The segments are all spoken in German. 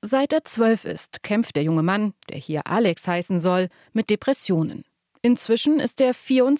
Seit er 12 ist, kämpft der junge Mann, der hier Alex heißen soll, mit Depressionen. Inzwischen ist er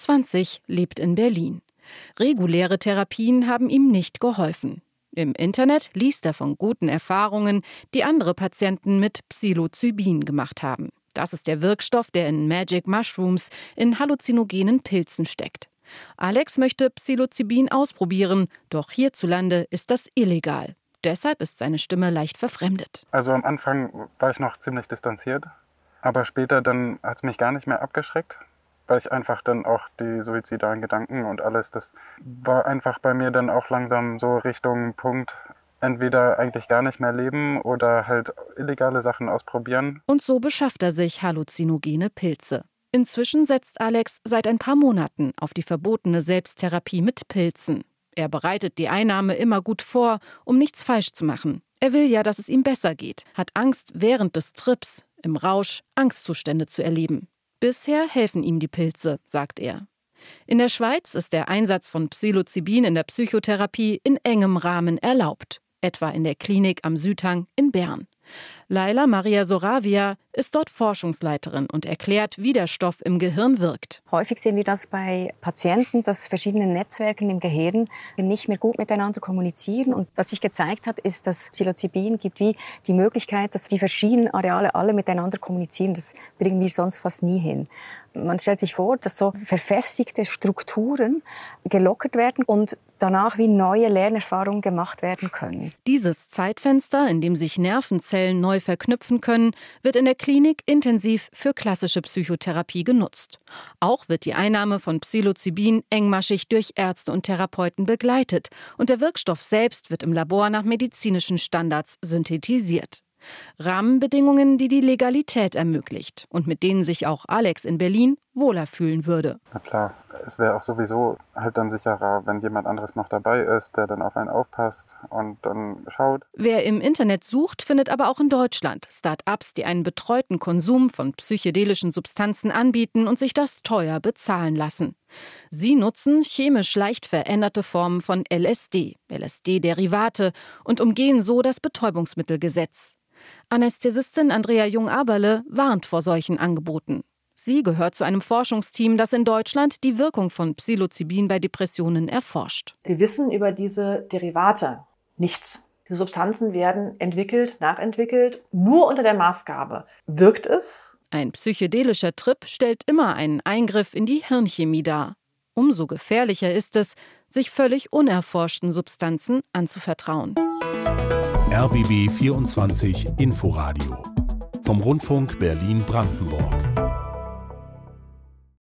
24, lebt in Berlin. Reguläre Therapien haben ihm nicht geholfen. Im Internet liest er von guten Erfahrungen, die andere Patienten mit Psilocybin gemacht haben. Das ist der Wirkstoff, der in Magic Mushrooms, in halluzinogenen Pilzen steckt. Alex möchte Psilocybin ausprobieren, doch hierzulande ist das illegal. Deshalb ist seine Stimme leicht verfremdet. Also am Anfang war ich noch ziemlich distanziert, aber später dann hat es mich gar nicht mehr abgeschreckt, weil ich einfach dann auch die suizidalen Gedanken und alles, das war einfach bei mir dann auch langsam so Richtung Punkt, entweder eigentlich gar nicht mehr leben oder halt illegale Sachen ausprobieren. Und so beschafft er sich halluzinogene Pilze. Inzwischen setzt Alex seit ein paar Monaten auf die verbotene Selbsttherapie mit Pilzen. Er bereitet die Einnahme immer gut vor, um nichts falsch zu machen. Er will ja, dass es ihm besser geht, hat Angst, während des Trips, im Rausch, Angstzustände zu erleben. Bisher helfen ihm die Pilze, sagt er. In der Schweiz ist der Einsatz von Psilocybin in der Psychotherapie in engem Rahmen erlaubt. Etwa in der Klinik am Südhang in Bern. Laila Maria Soravia ist dort Forschungsleiterin und erklärt, wie der Stoff im Gehirn wirkt. Häufig sehen wir das bei Patienten, dass verschiedene Netzwerke im Gehirn nicht mehr gut miteinander kommunizieren. Und was sich gezeigt hat, ist, dass Psilocybin gibt wie die Möglichkeit, dass die verschiedenen Areale alle miteinander kommunizieren. Das bringen wir sonst fast nie hin. Man stellt sich vor, dass so verfestigte Strukturen gelockert werden und danach wie neue Lernerfahrungen gemacht werden können. Dieses Zeitfenster, in dem sich Nervenzellen neu verknüpfen können, wird in der Klinik intensiv für klassische Psychotherapie genutzt. Auch wird die Einnahme von Psilocybin engmaschig durch Ärzte und Therapeuten begleitet und der Wirkstoff selbst wird im Labor nach medizinischen Standards synthetisiert. Rahmenbedingungen, die die Legalität ermöglicht und mit denen sich auch Alex in Berlin wohler fühlen würde. Na klar, es wäre auch sowieso halt dann sicherer, wenn jemand anderes noch dabei ist, der dann auf einen aufpasst und dann schaut. Wer im Internet sucht, findet aber auch in Deutschland Start-ups, die einen betreuten Konsum von psychedelischen Substanzen anbieten und sich das teuer bezahlen lassen. Sie nutzen chemisch leicht veränderte Formen von LSD, LSD-Derivate und umgehen so das Betäubungsmittelgesetz. Anästhesistin Andrea Jung-Aberle warnt vor solchen Angeboten. Sie gehört zu einem Forschungsteam, das in Deutschland die Wirkung von Psilocybin bei Depressionen erforscht. Wir wissen über diese Derivate nichts. Die Substanzen werden entwickelt, nachentwickelt, nur unter der Maßgabe. Wirkt es? Ein psychedelischer Trip stellt immer einen Eingriff in die Hirnchemie dar. Umso gefährlicher ist es, sich völlig unerforschten Substanzen anzuvertrauen. RBB 24 Inforadio vom Rundfunk Berlin-Brandenburg.